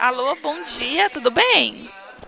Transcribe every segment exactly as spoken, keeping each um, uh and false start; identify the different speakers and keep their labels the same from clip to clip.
Speaker 1: Alô, bom dia, tudo bem?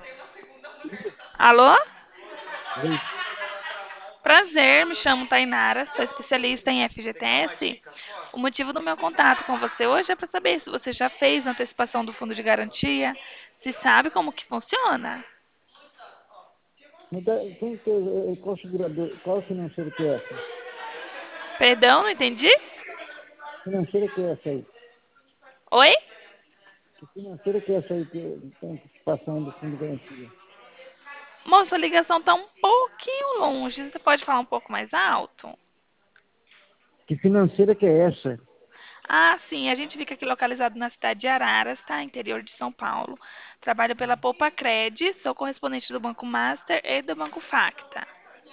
Speaker 1: Alô?
Speaker 2: Oi.
Speaker 1: Prazer, me chamo Tainara, sou especialista em F G T S. O motivo do meu contato com você hoje é para saber se você já fez a antecipação do fundo de garantia, se sabe como que funciona.
Speaker 2: Mas da- quem que, é- é- qual segurador, qual financeira que é essa?
Speaker 1: Perdão, não entendi?
Speaker 2: Financeira que é essa aí?
Speaker 1: Oi?
Speaker 2: Que financeira que é essa aí que tem antecipação do fundo de garantia?
Speaker 1: Moça, a ligação está um pouquinho longe, você pode falar um pouco mais alto?
Speaker 2: Que financeira que é essa?
Speaker 1: Ah, sim, a gente fica aqui localizado na cidade de Araras, tá? Interior de São Paulo. Trabalho pela Poupa Cred, sou correspondente do Banco Master e do Banco Facta.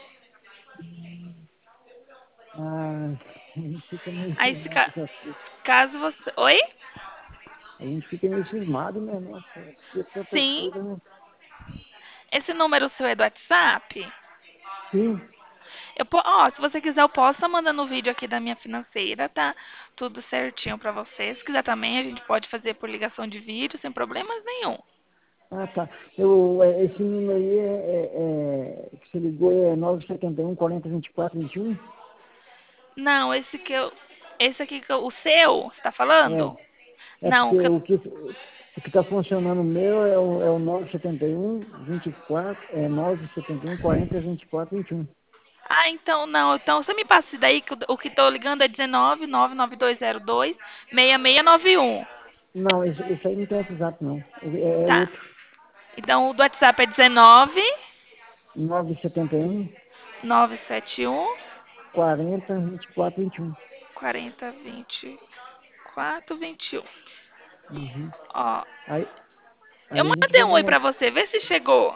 Speaker 2: Ah, a gente fica meio
Speaker 1: Aí, se
Speaker 2: cismado
Speaker 1: ca-
Speaker 2: com essas coisas.
Speaker 1: caso você. Oi?
Speaker 2: A gente fica meio cismado, né? Nossa, porque tanta
Speaker 1: Sim.
Speaker 2: coisa, né?
Speaker 1: Esse número seu é do WhatsApp?
Speaker 2: Sim,
Speaker 1: Eu, po- ó, se você quiser, eu posso estar mandando o vídeo aqui da minha financeira, tá? Tudo certinho pra você. Se quiser também, a gente pode fazer por ligação de vídeo, sem problemas nenhum.
Speaker 2: ah, tá. Eu, é, esse número aí é, é, é- que você ligou é nove sete um, quarenta, vinte e quatro, vinte e um?
Speaker 1: Não, esse que eu. Esse aqui que eu, o seu, você tá
Speaker 2: É,
Speaker 1: falando?
Speaker 2: é
Speaker 1: Não, o
Speaker 2: porque
Speaker 1: que eu-
Speaker 2: o que o que está funcionando o meu é o, é o nove sete um, vinte e quatro, é nove sete um, quarenta, vinte e quatro, vinte e um.
Speaker 1: Ah, então não. Então você me passa isso daí, que o o que tô ligando é dezenove, nove nove dois zero dois, seis seis nove um.
Speaker 2: Não, esse, esse aí não tem WhatsApp, não. É, é
Speaker 1: Tá.
Speaker 2: outro.
Speaker 1: Então o do WhatsApp é dezenove,
Speaker 2: nove sete um,
Speaker 1: nove sete um,
Speaker 2: quarenta, vinte e quatro, vinte e um.
Speaker 1: quarenta, vinte, quatro, vinte e um.
Speaker 2: Uhum.
Speaker 1: Ó,
Speaker 2: Aí,
Speaker 1: eu
Speaker 2: aí a gente
Speaker 1: mandei
Speaker 2: vai
Speaker 1: um
Speaker 2: dar
Speaker 1: oi
Speaker 2: uma.
Speaker 1: pra você, vê se chegou.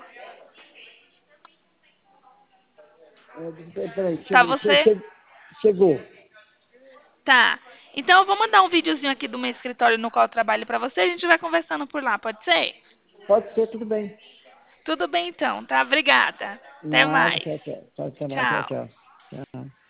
Speaker 2: É, é, peraí,
Speaker 1: Tá
Speaker 2: chegou, che-
Speaker 1: você?
Speaker 2: che- chegou.
Speaker 1: Tá. Então eu vou mandar um videozinho aqui do meu escritório no qual eu trabalho pra você, a gente vai conversando por lá, pode ser?
Speaker 2: Pode ser, tudo bem.
Speaker 1: Tudo bem então, tá? Obrigada. Até
Speaker 2: Nada,
Speaker 1: mais.
Speaker 2: tchau, tchau. Tchau, tchau, tchau,
Speaker 1: Tchau.
Speaker 2: tchau. Tchau.